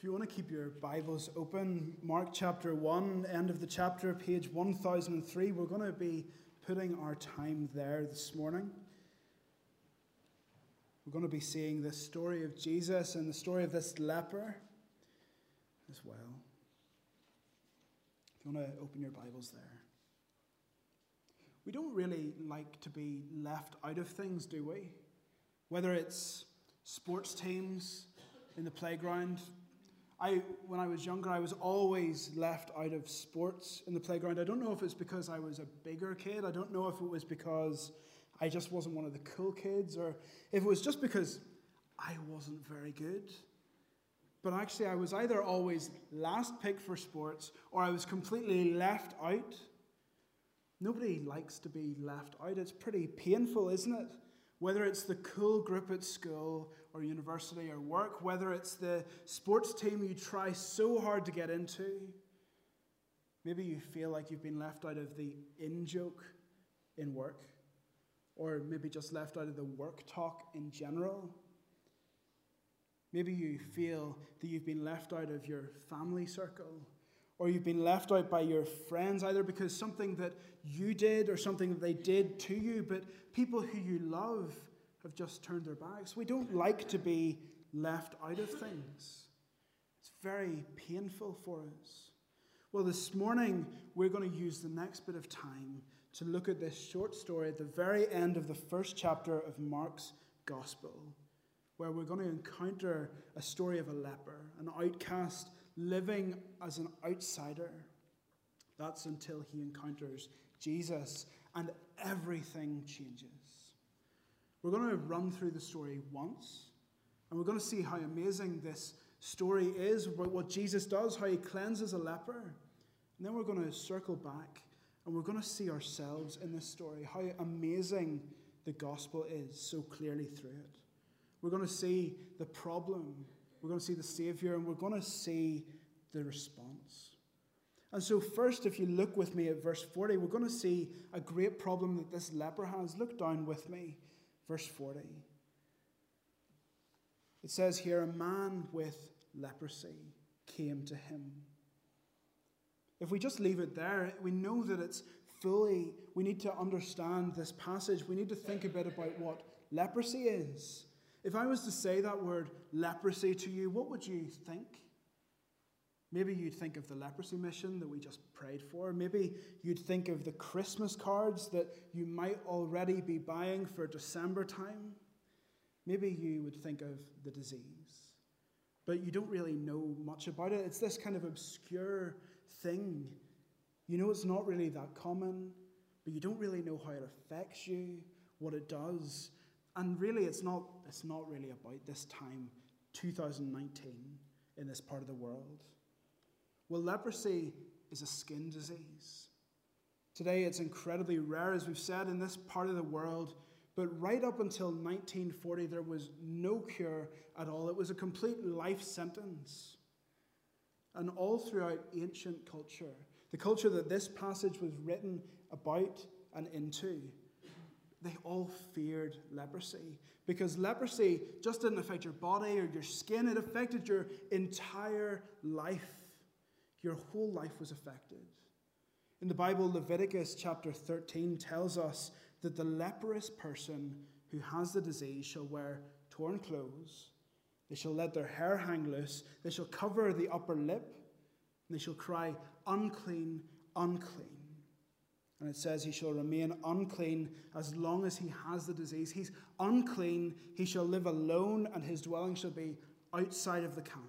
If you want to keep your Bibles open, Mark chapter 1, end of the chapter, page 1003, we're going to be putting our time there this morning. We're going to be seeing the story of Jesus and the story of this leper as well. If you want to open your Bibles there. We don't really like to be left out of things, do we? Whether it's sports teams in the playground. When I was younger, I was always left out of sports in the playground. I don't know if it's because I was a bigger kid. I don't know if it was because I just wasn't one of the cool kids, or if it was just because I wasn't very good. But actually, I was either always last pick for sports, or I was completely left out. Nobody likes to be left out. It's pretty painful, isn't it? Whether it's the cool group at school or university or work, whether it's the sports team you try so hard to get into, maybe you feel like you've been left out of the in-joke in work, or maybe just left out of the work talk in general. Maybe you feel that you've been left out of your family circle, or you've been left out by your friends, either because something that you did or something that they did to you, but people who you love have just turned their backs. We don't like to be left out of things. It's very painful for us. Well, this morning, we're going to use the next bit of time to look at this short story at the very end of the first chapter of Mark's Gospel, where we're going to encounter a story of a leper, an outcast living as an outsider. That's until he encounters Jesus and everything changes. We're going to run through the story once, and we're going to see how amazing this story is, about what Jesus does, how he cleanses a leper. And then we're going to circle back, and we're going to see ourselves in this story, how amazing the gospel is so clearly through it. We're going to see the problem, we're going to see the Savior, and we're going to see the response. And so first, if you look with me at verse 40, we're going to see a great problem that this leper has. Look down with me, verse 40. It says here, a man with leprosy came to him. If we just leave it there, we know that it's fully, we need to understand this passage. We need to think a bit about what leprosy is. If I was to say that word leprosy to you, what would you think? Maybe you'd think of the leprosy mission that we just prayed for. Maybe you'd think of the Christmas cards that you might already be buying for December time. Maybe you would think of the disease. But you don't really know much about it. It's this kind of obscure thing. You know it's not really that common, but you don't really know how it affects you, what it does. And really, it's not really about this time, 2019, in this part of the world. Well, leprosy is a skin disease. Today, it's incredibly rare, as we've said, in this part of the world. But right up until 1940, there was no cure at all. It was a complete life sentence. And all throughout ancient culture, the culture that this passage was written about and into, they all feared leprosy, because leprosy just didn't affect your body or your skin. It affected your entire life. Your whole life was affected. In the Bible, Leviticus chapter 13 tells us that the leprous person who has the disease shall wear torn clothes. They shall let their hair hang loose. They shall cover the upper lip. And they shall cry, unclean, unclean. And it says he shall remain unclean as long as he has the disease. He's unclean. He shall live alone, and his dwelling shall be outside of the camp.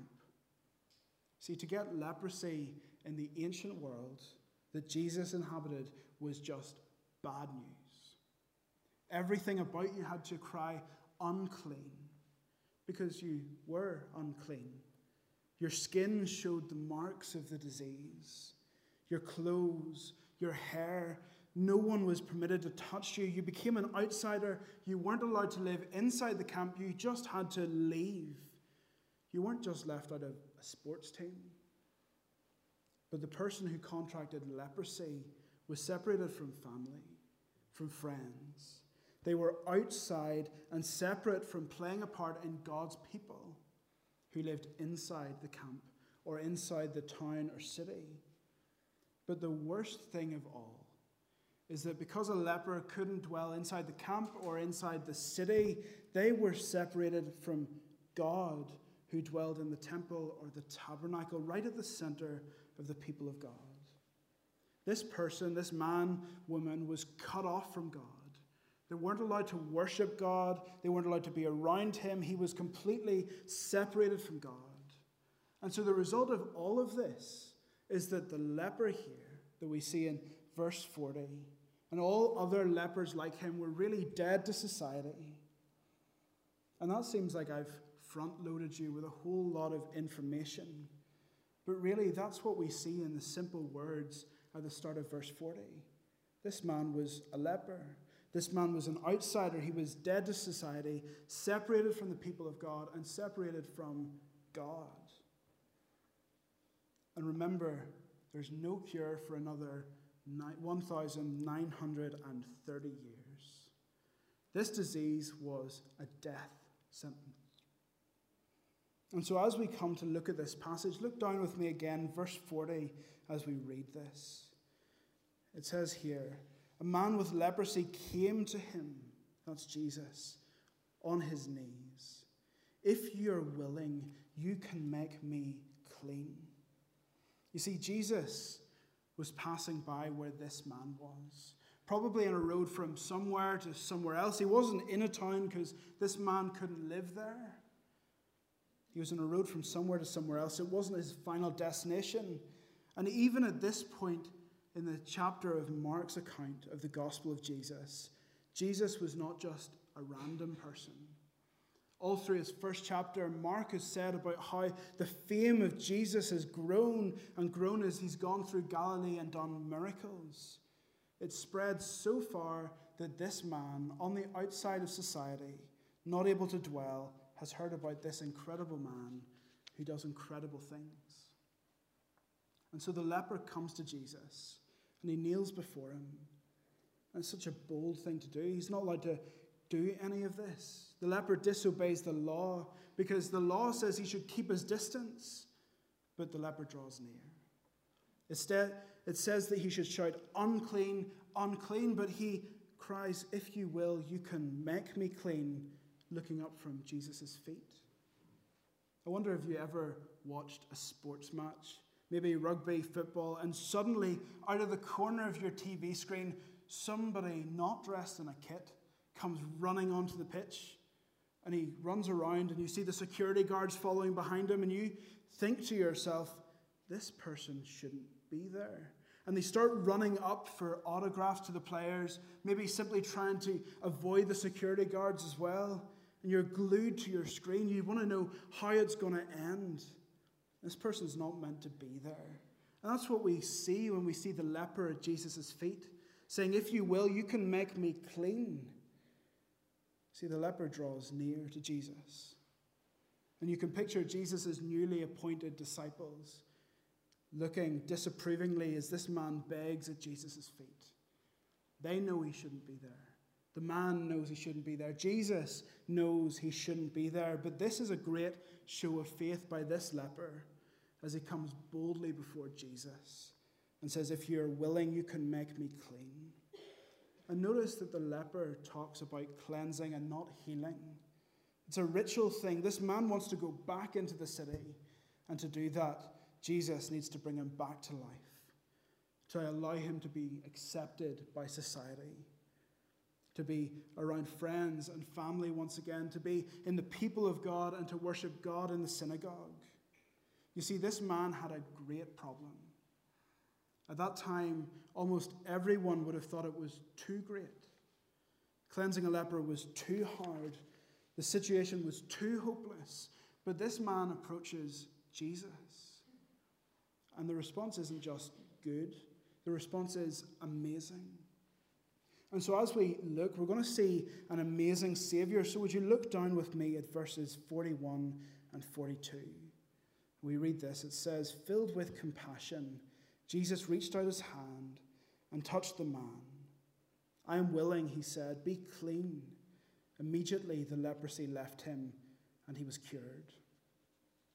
See, to get leprosy in the ancient world that Jesus inhabited was just bad news. Everything about you had to cry unclean because you were unclean. Your skin showed the marks of the disease. Your clothes, your hair, no one was permitted to touch you. You became an outsider. You weren't allowed to live inside the camp. You just had to leave. You weren't just left out of a sports team. But the person who contracted leprosy was separated from family, from friends. They were outside and separate from playing a part in God's people. who lived inside the camp or inside the town or city. But the worst thing of all is that because a leper couldn't dwell inside the camp or inside the city, they were separated from God, who dwelled in the temple or the tabernacle, right at the center of the people of God. This person, this man, woman, was cut off from God. They weren't allowed to worship God. They weren't allowed to be around him. He was completely separated from God. And so the result of all of this is that the leper here that we see in verse 40 and all other lepers like him were really dead to society. And that seems like I've front-loaded you with a whole lot of information. But really, that's what we see in the simple words at the start of verse 40. This man was a leper. This man was an outsider. He was dead to society, separated from the people of God, and separated from God. And remember, there's no cure for another 1,930 years. This disease was a death sentence. And so as we come to look at this passage, look down with me again, verse 40, as we read this. It says here, a man with leprosy came to him, that's Jesus, on his knees. If you are willing, you can make me clean. You see, Jesus was passing by where this man was, probably on a road from somewhere to somewhere else. He wasn't in a town because this man couldn't live there. He was on a road from somewhere to somewhere else. It wasn't his final destination. And even at this point in the chapter of Mark's account of the gospel of Jesus, Jesus was not just a random person. All through his first chapter, Mark has said about how the fame of Jesus has grown and grown as he's gone through Galilee and done miracles. It spread so far that this man, on the outside of society, not able to dwell, has heard about this incredible man who does incredible things. And so the leper comes to Jesus and he kneels before him. And it's such a bold thing to do. He's not allowed to do any of this. The leper disobeys the law because the law says he should keep his distance, but the leper draws near. Instead, it says that he should shout, unclean, unclean, but he cries, if you will, you can make me clean, looking up from Jesus' feet. I wonder if you ever watched a sports match, maybe rugby, football, and suddenly out of the corner of your TV screen, somebody not dressed in a kit comes running onto the pitch, and he runs around, and you see the security guards following behind him, and you think to yourself, this person shouldn't be there. And they start running up for autographs to the players, maybe simply trying to avoid the security guards as well. And you're glued to your screen. You want to know how it's going to end. This person's not meant to be there. And that's what we see when we see the leper at Jesus' feet, saying, if you will, you can make me clean. See, the leper draws near to Jesus. And you can picture Jesus' newly appointed disciples looking disapprovingly as this man begs at Jesus' feet. They know he shouldn't be there. The man knows he shouldn't be there. Jesus knows he shouldn't be there. But this is a great show of faith by this leper as he comes boldly before Jesus and says, if you're willing, you can make me clean. And notice that the leper talks about cleansing and not healing. It's a ritual thing. This man wants to go back into the city, and to do that, Jesus needs to bring him back to life, to allow him to be accepted by society, to be around friends and family once again, to be in the people of God and to worship God in the synagogue. You see, this man had a great problem. At that time, almost everyone would have thought it was too great. Cleansing a leper was too hard. The situation was too hopeless. But this man approaches Jesus. And the response isn't just good. The response is amazing. And so as we look, we're going to see an amazing Savior. So would you look down with me at verses 41 and 42. We read this. It says, filled with compassion, Jesus reached out his hand and touched the man. I am willing, he said, be clean. Immediately the leprosy left him and he was cured.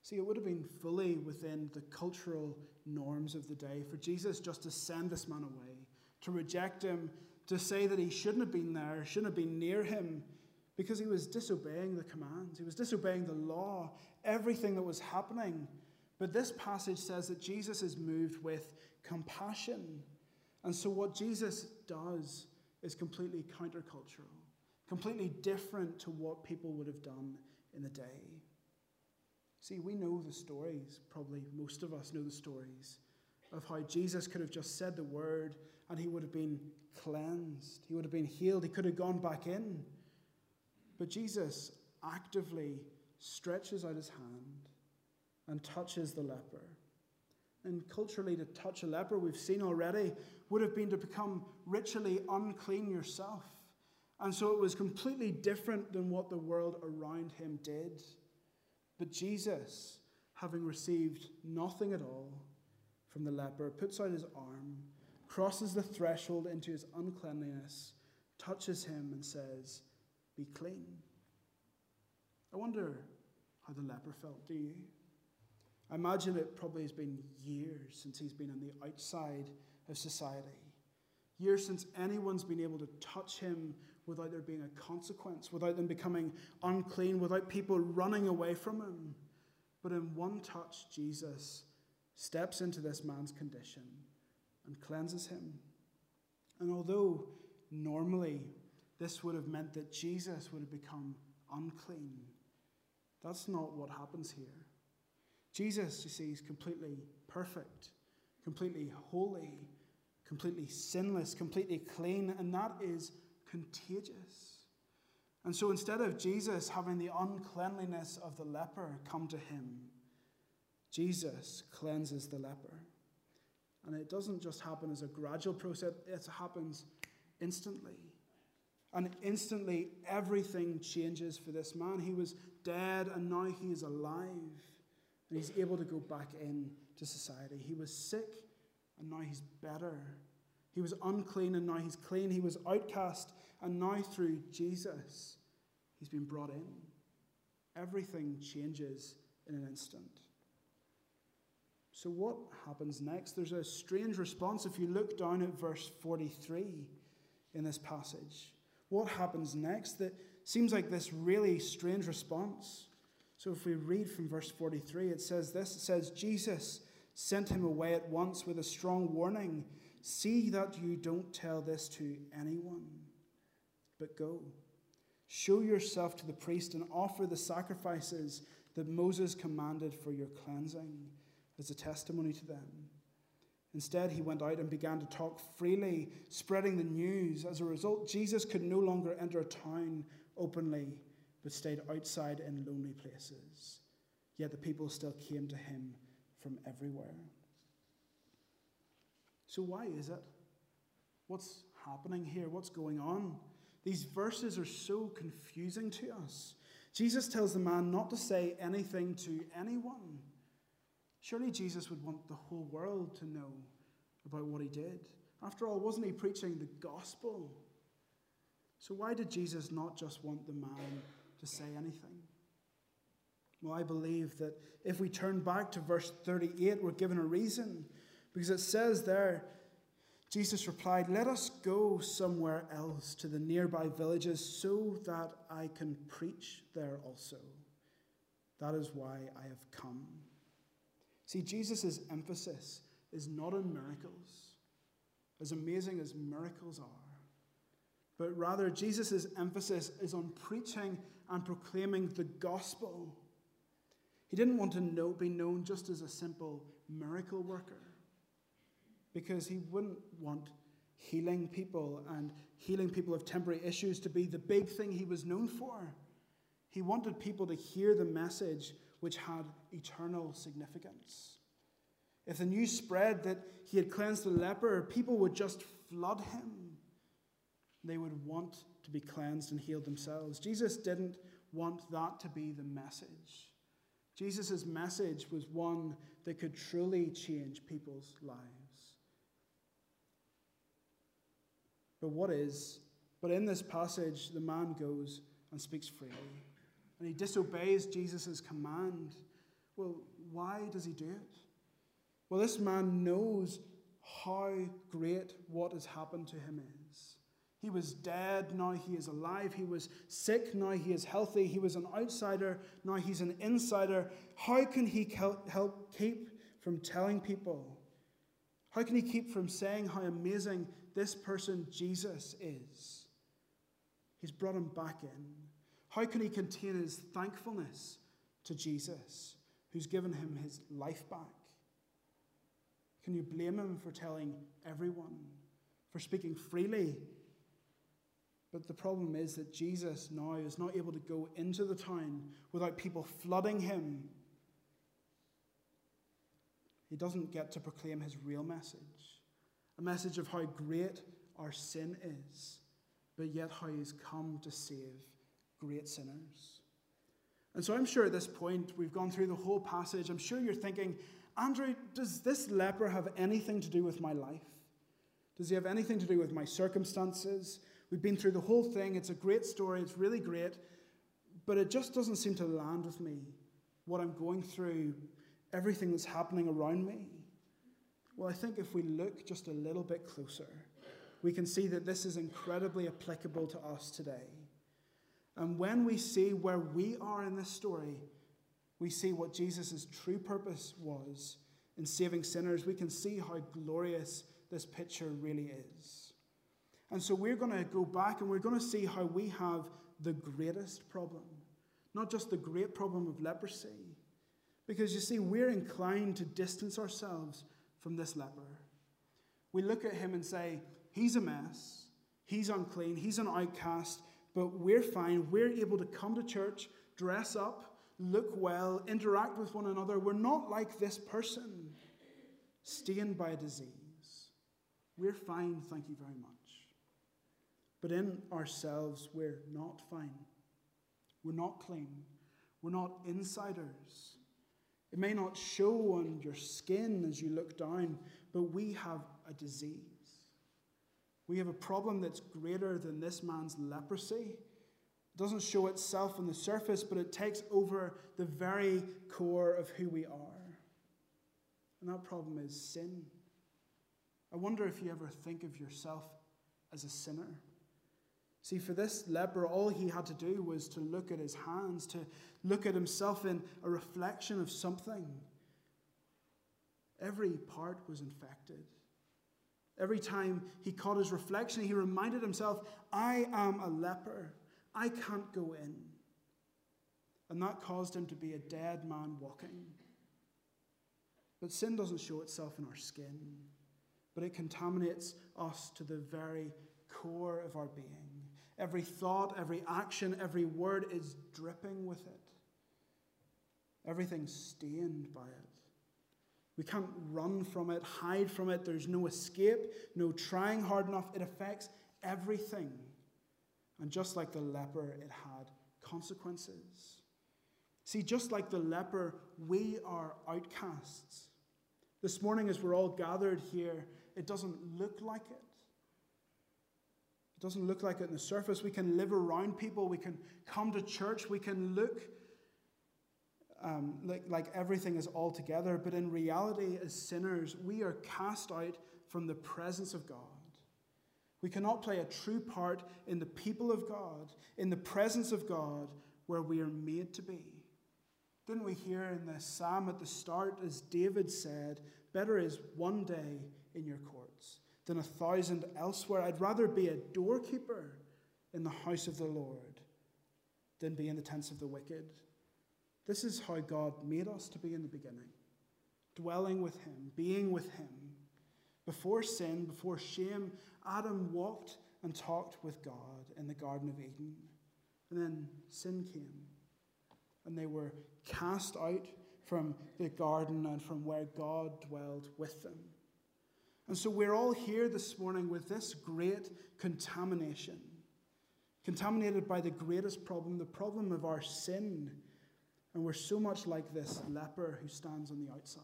See, it would have been fully within the cultural norms of the day for Jesus just to send this man away, to reject him, to say that he shouldn't have been there, shouldn't have been near him, because he was disobeying the commands. He was disobeying the law, everything that was happening. But this passage says that Jesus is moved with compassion. And so what Jesus does is completely countercultural, completely different to what people would have done in the day. See, we know the stories, probably most of us know the stories, of how Jesus could have just said the word and he would have been cleansed. He would have been healed. He could have gone back in. But Jesus actively stretches out his hand and touches the leper. And culturally, to touch a leper, we've seen already, would have been to become ritually unclean yourself. And so it was completely different than what the world around him did. But Jesus, having received nothing at all from the leper, puts out his arm, crosses the threshold into his uncleanliness, touches him and says, "Be clean." I wonder how the leper felt, do you? I imagine it probably has been years since he's been on the outside of society. Years since anyone's been able to touch him without there being a consequence, without them becoming unclean, without people running away from him. But in one touch, Jesus steps into this man's condition and cleanses him. And although normally this would have meant that Jesus would have become unclean, that's not what happens here. Jesus, you see, is completely perfect, completely holy, completely sinless, completely clean, and that is contagious. And so instead of Jesus having the uncleanliness of the leper come to him, Jesus cleanses the leper. And it doesn't just happen as a gradual process, it happens instantly. And instantly everything changes for this man. He was dead and now he is alive. And he's able to go back into society. He was sick and now he's better. He was unclean and now he's clean. He was outcast and now through Jesus, he's been brought in. Everything changes in an instant. So what happens next? There's a strange response if you look down at verse 43 in this passage. What happens next? That seems like this really strange response. So if we read from verse 43, it says this. It says, Jesus sent him away at once with a strong warning. See that you don't tell this to anyone, but go. Show yourself to the priest and offer the sacrifices that Moses commanded for your cleansing as a testimony to them. Instead, he went out and began to talk freely, spreading the news. As a result, Jesus could no longer enter a town openly, but stayed outside in lonely places. Yet the people still came to him from everywhere. So why is it? What's happening here? What's going on? These verses are so confusing to us. Jesus tells the man not to say anything to anyone. Surely Jesus would want the whole world to know about what he did. After all, wasn't he preaching the gospel? So why did Jesus not just want the man to say anything? Well, I believe that if we turn back to verse 38, we're given a reason. Because it says there, Jesus replied, "Let us go somewhere else to the nearby villages so that I can preach there also. That is why I have come." See, Jesus' emphasis is not on miracles, as amazing as miracles are, but rather Jesus' emphasis is on preaching and proclaiming the gospel. He didn't want to be known just as a simple miracle worker, because he wouldn't want healing people and healing people of temporary issues to be the big thing he was known for. He wanted people to hear the message which had eternal significance. If the news spread that he had cleansed the leper, people would just flood him. They would want to be cleansed and healed themselves. Jesus didn't want that to be the message. Jesus' message was one that could truly change people's lives. But in this passage, the man goes and speaks freely. And he disobeys Jesus' command, Well, why does he do it? Well, this man knows how great what has happened to him is. He was dead, now he is alive. He was sick, now he is healthy. He was an outsider, now he's an insider. How can he help keep from telling people? How can he keep from saying how amazing this person Jesus is? He's brought him back in. How can he contain his thankfulness to Jesus, who's given him his life back? Can you blame him for telling everyone, for speaking freely? But the problem is that Jesus now is not able to go into the town without people flooding him. He doesn't get to proclaim his real message, a message of how great our sin is, but yet how he's come to save great sinners. And so I'm sure at this point, we've gone through the whole passage. I'm sure you're thinking, Andrew, does this leper have anything to do with my life? Does he have anything to do with my circumstances? We've been through the whole thing. It's a great story. It's really great. But it just doesn't seem to land with me, what I'm going through, everything that's happening around me. Well, I think if we look just a little bit closer, we can see that this is incredibly applicable to us today. And when we see where we are in this story, we see what Jesus' true purpose was in saving sinners. We can see how glorious this picture really is. And so we're going to go back and we're going to see how we have the greatest problem. Not just the great problem of leprosy. Because you see, we're inclined to distance ourselves from this leper. We look at him and say, he's a mess, he's unclean, he's an outcast, but we're fine. We're able to come to church, dress up, look well, interact with one another. We're not like this person, stained by a disease. We're fine, thank you very much. But in ourselves, we're not fine. We're not clean. We're not insiders. It may not show on your skin as you look down, but we have a disease. We have a problem that's greater than this man's leprosy. It doesn't show itself on the surface, but it takes over the very core of who we are. And that problem is sin. I wonder if you ever think of yourself as a sinner. See, for this leper, all he had to do was to look at his hands, to look at himself in a reflection of something. Every part was infected. Every time he caught his reflection, he reminded himself, I am a leper. I can't go in. And that caused him to be a dead man walking. But sin doesn't show itself in our skin, but it contaminates us to the very core of our being. Every thought, every action, every word is dripping with it. Everything's stained by it. We can't run from it, hide from it. There's no escape, no trying hard enough. It affects everything. And just like the leper, it had consequences. See, just like the leper, we are outcasts. This morning, as we're all gathered here, it doesn't look like it. It doesn't look like it on the surface. We can live around people. We can come to church. We can look like everything is all together. But in reality, as sinners, we are cast out from the presence of God. We cannot play a true part in the people of God, in the presence of God, where we are made to be. Didn't we hear in the psalm at the start, as David said, better is one day in your courts than 1,000 elsewhere. I'd rather be a doorkeeper in the house of the Lord than be in the tents of the wicked. This is how God made us to be in the beginning, dwelling with him, being with him. Before sin, before shame, Adam walked and talked with God in the Garden of Eden. And then sin came, and they were cast out from the garden and from where God dwelled with them. And so we're all here this morning with this great contamination, contaminated by the greatest problem, the problem of our sin. And we're so much like this leper who stands on the outside.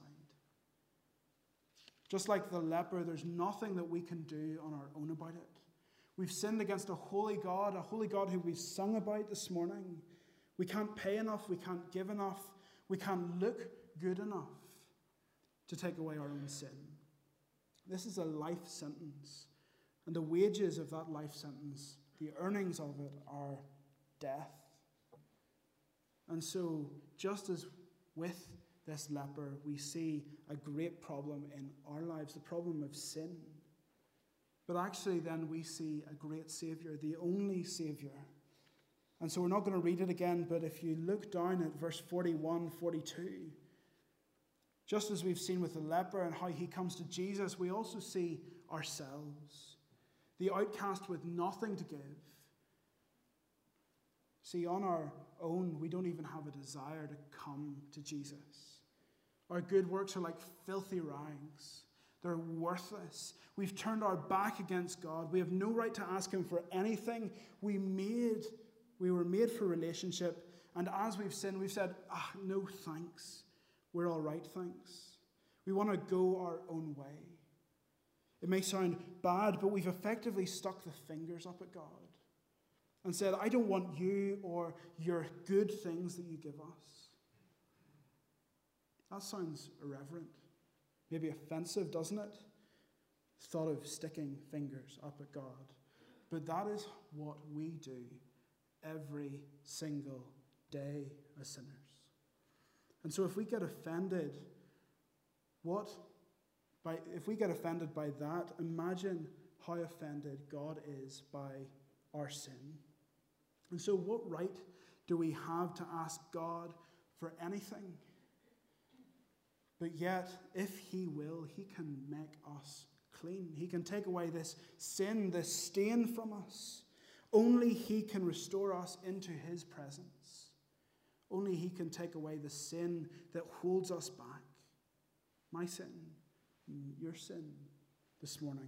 Just like the leper, there's nothing that we can do on our own about it. We've sinned against a holy God who we've sung about this morning. We can't pay enough, we can't give enough. We can't look good enough to take away our own sin. This is a life sentence. And the wages of that life sentence, the earnings of it, are death. And so, just as with this leper, we see a great problem in our lives, the problem of sin. But actually then we see a great Savior, the only Savior. And so we're not going to read it again, but if you look down at verse 41, 42, just as we've seen with the leper and how he comes to Jesus, we also see ourselves, the outcast with nothing to give. See, on our own, we don't even have a desire to come to Jesus. Our good works are like filthy rags. They're worthless. We've turned our back against God. We have no right to ask him for anything. We were made for relationship. And as we've sinned, we've said, no thanks. We're all right, thanks. We want to go our own way. It may sound bad, but we've effectively stuck the fingers up at God and said, I don't want you or your good things that you give us. That sounds irreverent, maybe offensive, doesn't it? Thought of sticking fingers up at God. But that is what we do every single day as sinners. And so if we get offended, if we get offended by that, imagine how offended God is by our sin. And so what right do we have to ask God for anything? But yet, if he will, he can make us clean. He can take away this sin, this stain from us. Only he can restore us into his presence. Only he can take away the sin that holds us back. My sin, your sin this morning.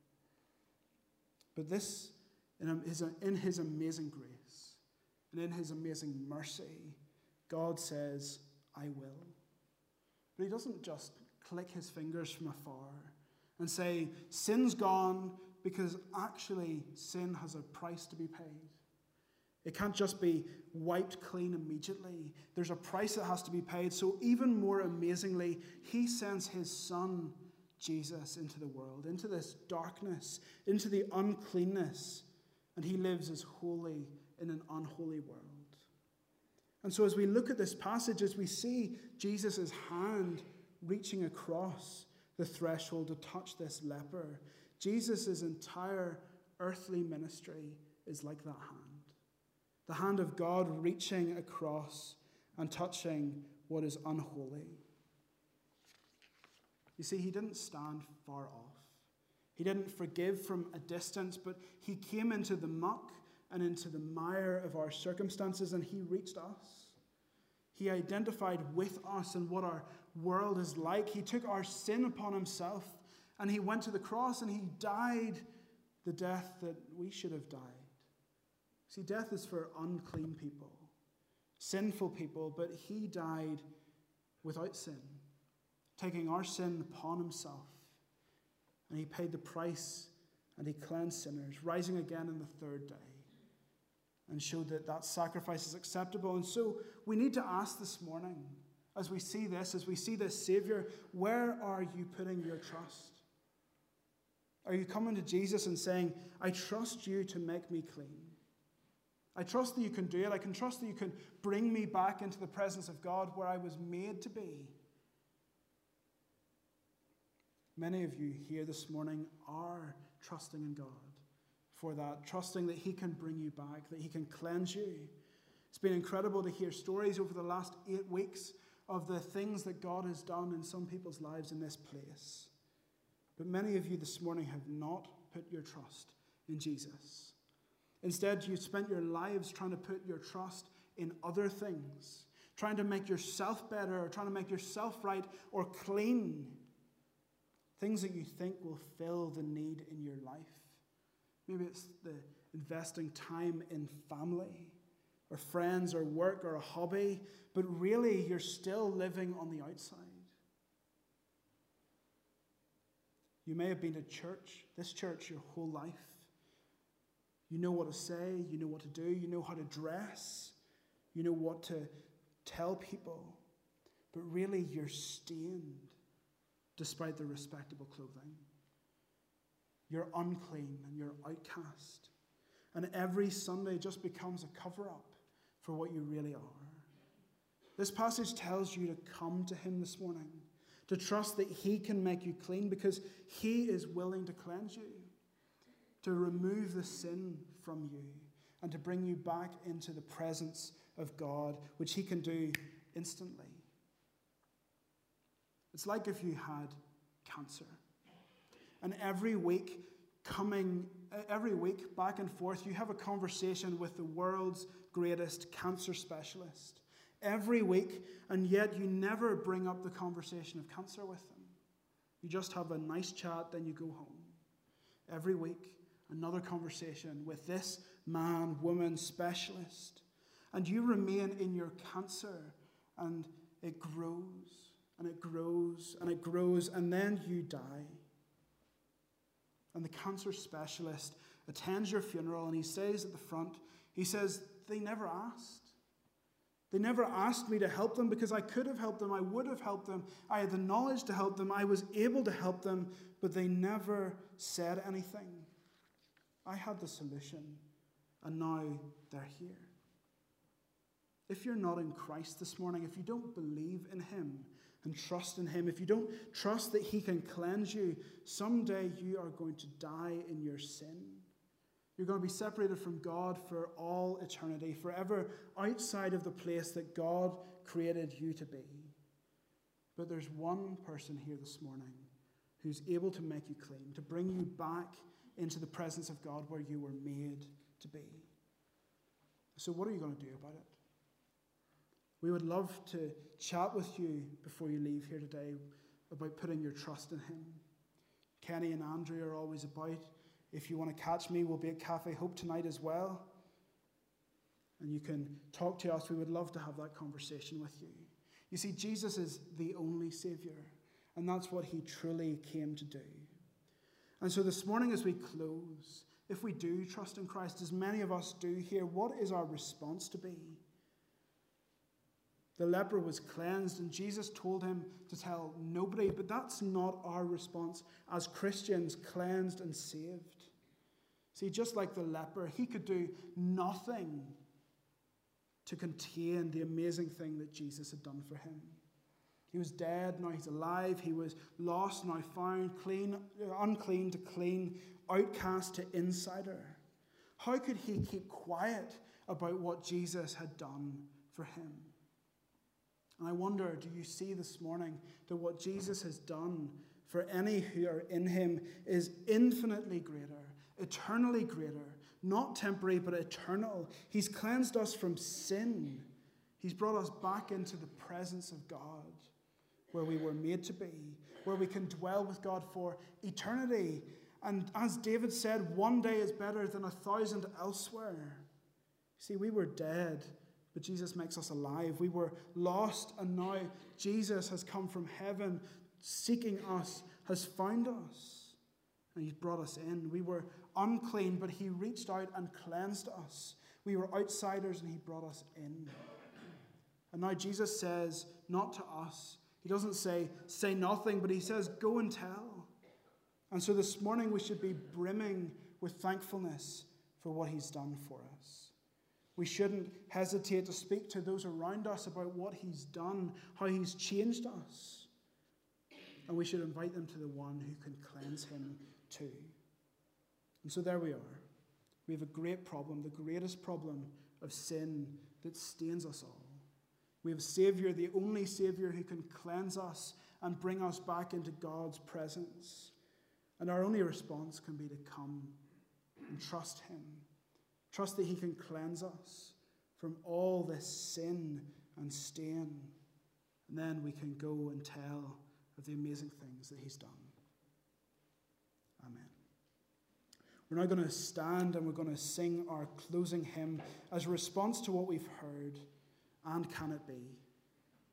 But this, in his amazing grace and in his amazing mercy, God says, I will. But he doesn't just click his fingers from afar and say, sin's gone, because actually sin has a price to be paid. It can't just be wiped clean immediately. There's a price that has to be paid. So even more amazingly, he sends his son, Jesus, into the world, into this darkness, into the uncleanness, and he lives as holy in an unholy world. And so as we look at this passage, as we see Jesus' hand reaching across the threshold to touch this leper, Jesus' entire earthly ministry is like that hand. The hand of God reaching across and touching what is unholy. You see, he didn't stand far off. He didn't forgive from a distance, but he came into the muck and into the mire of our circumstances, and he reached us. He identified with us and what our world is like. He took our sin upon himself, and he went to the cross, and he died the death that we should have died. See, death is for unclean people, sinful people, but he died without sin, taking our sin upon himself. And he paid the price, and he cleansed sinners, rising again on the third day, and showed that that sacrifice is acceptable. And so we need to ask this morning, as we see this Savior, where are you putting your trust? Are you coming to Jesus and saying, I trust you to make me clean? I trust that you can do it. I can trust that you can bring me back into the presence of God where I was made to be. Many of you here this morning are trusting in God for that, trusting that he can bring you back, that he can cleanse you. It's been incredible to hear stories over the last 8 weeks of the things that God has done in some people's lives in this place. But many of you this morning have not put your trust in Jesus. Instead, you spent your lives trying to put your trust in other things, trying to make yourself better, or trying to make yourself right or clean. Things that you think will fill the need in your life. Maybe it's the investing time in family, or friends, or work, or a hobby, but really you're still living on the outside. You may have been to this church, your whole life. You know what to say, you know what to do, you know how to dress, you know what to tell people. but really you're stained despite the respectable clothing. You're unclean and you're outcast. And every Sunday just becomes a cover-up for what you really are. This passage tells you to come to him this morning, to trust that he can make you clean because he is willing to cleanse you, to remove the sin from you, and to bring you back into the presence of God, which he can do instantly. It's like if you had cancer, and every week back and forth, you have a conversation with the world's greatest cancer specialist. Every week, and yet you never bring up the conversation of cancer with them. You just have a nice chat, then you go home. Every week, another conversation with this man, woman, specialist. And you remain in your cancer, and it grows, and it grows, and it grows, and then you die. And the cancer specialist attends your funeral, and he says at the front, he says, they never asked. They never asked me to help them because I could have helped them. I would have helped them. I had the knowledge to help them. I was able to help them, but they never said anything. I had the solution, and now they're here. If you're not in Christ this morning, if you don't believe in him and trust in him, if you don't trust that he can cleanse you, someday you are going to die in your sin. You're going to be separated from God for all eternity, forever outside of the place that God created you to be. But there's one person here this morning who's able to make you clean, to bring you back into the presence of God where you were made to be. So what are you going to do about it? We would love to chat with you before you leave here today about putting your trust in him. Kenny and Andrew are always about. If you want to catch me, we'll be at Cafe Hope tonight as well. And you can talk to us. We would love to have that conversation with you. You see, Jesus is the only Savior, and that's what he truly came to do. And so this morning as we close, if we do trust in Christ, as many of us do here, what is our response to be? The leper was cleansed, and Jesus told him to tell nobody, but that's not our response as Christians cleansed and saved. See, just like the leper, he could do nothing to contain the amazing thing that Jesus had done for him. He was dead, now he's alive. He was lost, now found, clean, unclean to clean, outcast to insider. How could he keep quiet about what Jesus had done for him? And I wonder, do you see this morning that what Jesus has done for any who are in him is infinitely greater, eternally greater, not temporary but eternal? He's cleansed us from sin. He's brought us back into the presence of God, where we were made to be, where we can dwell with God for eternity. And as David said, one day is better than 1,000 elsewhere. See, we were dead, but Jesus makes us alive. We were lost, and now Jesus has come from heaven, seeking us, has found us, and he's brought us in. We were unclean, but he reached out and cleansed us. We were outsiders, and he brought us in. And now Jesus says, not to us, he doesn't say nothing, but he says, go and tell. And so this morning we should be brimming with thankfulness for what he's done for us. We shouldn't hesitate to speak to those around us about what he's done, how he's changed us. And we should invite them to the one who can cleanse him too. And so there we are. We have a great problem, the greatest problem of sin that stains us all. We have a Savior, the only Savior who can cleanse us and bring us back into God's presence. And our only response can be to come and trust him. Trust that he can cleanse us from all this sin and stain. And then we can go and tell of the amazing things that he's done. Amen. We're now going to stand and we're going to sing our closing hymn as a response to what we've heard. And can it be?